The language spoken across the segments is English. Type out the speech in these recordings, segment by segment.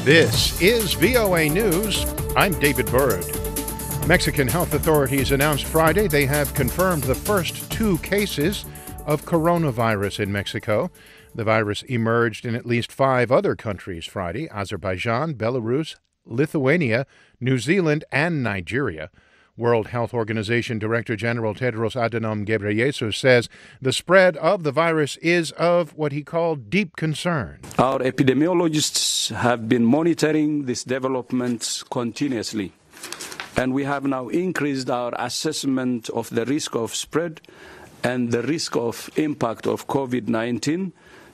This is VOA News. I'm David Byrd. Mexican health authorities announced Friday they have confirmed the first 2 cases of coronavirus in Mexico. The virus emerged in at least 5 other countries Friday: Azerbaijan, Belarus, Lithuania, New Zealand, and Nigeria. World Health Organization Director General Tedros Adhanom Ghebreyesus says the spread of the virus is of what he called deep concern. Our epidemiologists have been monitoring this development continuously, and we have now increased our assessment of the risk of spread and the risk of impact of COVID-19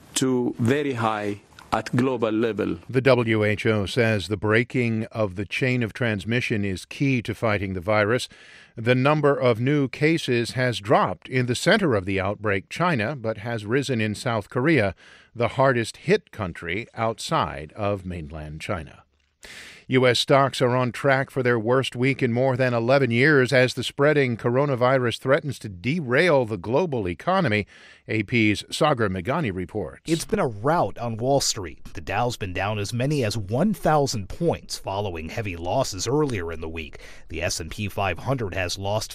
to very high at global level. The WHO says the breaking of the chain of transmission is key to fighting the virus. The number of new cases has dropped in the center of the outbreak, China, but has risen in South Korea, the hardest hit country outside of mainland China. U.S. stocks are on track for their worst week in more than 11 years as the spreading coronavirus threatens to derail the global economy. AP's Sagar Meghani reports. It's been a rout on Wall Street. The Dow's been down as many as 1,000 points following heavy losses earlier in the week. The S&P 500 has lost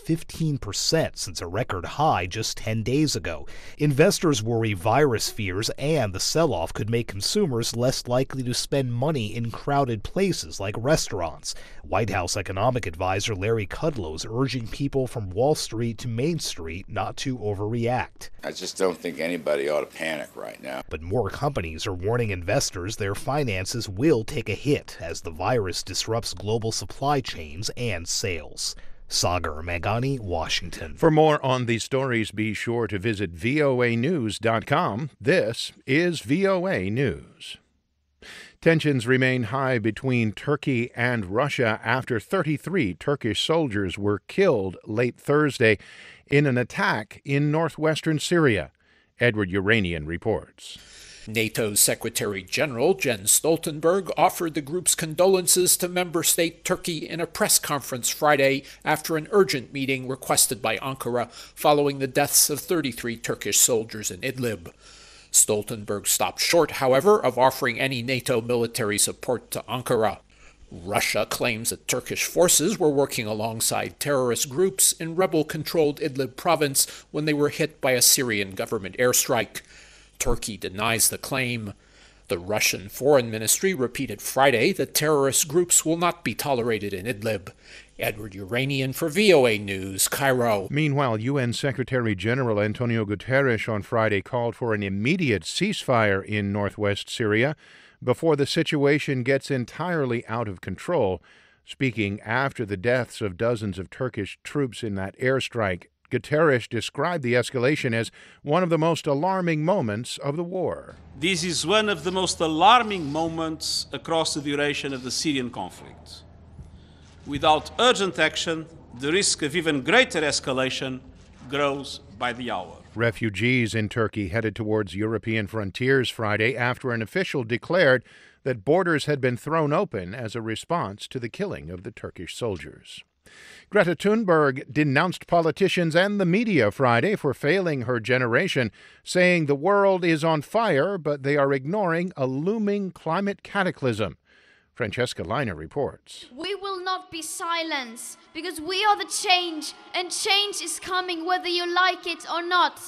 15% since a record high just 10 days ago. Investors worry virus fears and the sell-off could make consumers less likely to spend money in crowded places like restaurants. White House economic advisor Larry Kudlow is urging people from Wall Street to Main Street not to overreact. I just don't think anybody ought to panic right now. But more companies are warning investors their finances will take a hit as the virus disrupts global supply chains and sales. Sagar Meghani, Washington. For more on these stories, be sure to visit voanews.com. This is VOA News. Tensions remain high between Turkey and Russia after 33 Turkish soldiers were killed late Thursday in an attack in northwestern Syria. Edward Uranian reports. NATO's Secretary General Jens Stoltenberg offered the group's condolences to member state Turkey in a press conference Friday after an urgent meeting requested by Ankara following the deaths of 33 Turkish soldiers in Idlib. Stoltenberg stopped short, however, of offering any NATO military support to Ankara. Russia claims that Turkish forces were working alongside terrorist groups in rebel-controlled Idlib province when they were hit by a Syrian government airstrike. Turkey denies the claim. The Russian Foreign Ministry repeated Friday that terrorist groups will not be tolerated in Idlib. Edward Uranian for VOA News, Cairo. Meanwhile, UN Secretary General Antonio Guterres on Friday called for an immediate ceasefire in northwest Syria before the situation gets entirely out of control. Speaking after the deaths of dozens of Turkish troops in that airstrike, Guterres described the escalation as one of the most alarming moments of the war. This is one of the most alarming moments across the duration of the Syrian conflict. Without urgent action, the risk of even greater escalation grows by the hour. Refugees in Turkey headed towards European frontiers Friday after an official declared that borders had been thrown open as a response to the killing of the Turkish soldiers. Greta Thunberg denounced politicians and the media Friday for failing her generation, saying the world is on fire, but they are ignoring a looming climate cataclysm. Francesca Leiner reports. We will not be silenced because we are the change, and change is coming whether you like it or not.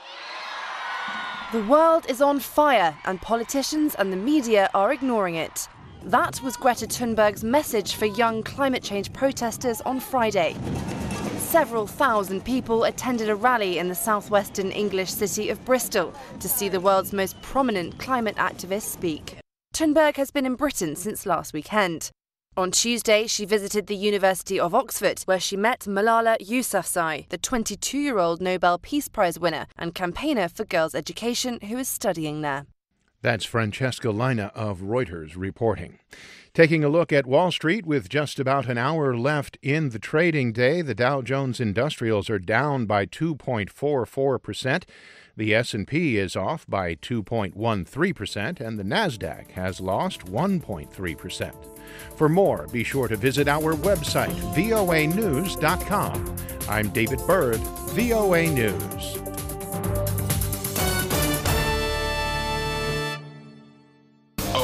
The world is on fire, and politicians and the media are ignoring it. That was Greta Thunberg's message for young climate change protesters on Friday. Several thousand people attended a rally in the southwestern English city of Bristol to see the world's most prominent climate activist speak. Thunberg has been in Britain since last weekend. On Tuesday, she visited the University of Oxford, where she met Malala Yousafzai, the 22-year-old Nobel Peace Prize winner and campaigner for girls' education who is studying there. That's Francesca Leiner of Reuters reporting. Taking a look at Wall Street with just about an hour left in the trading day, the Dow Jones Industrials are down by 2.44%. The S&P is off by 2.13%, and the Nasdaq has lost 1.3%. For more, be sure to visit our website, voanews.com. I'm David Byrd, VOA News.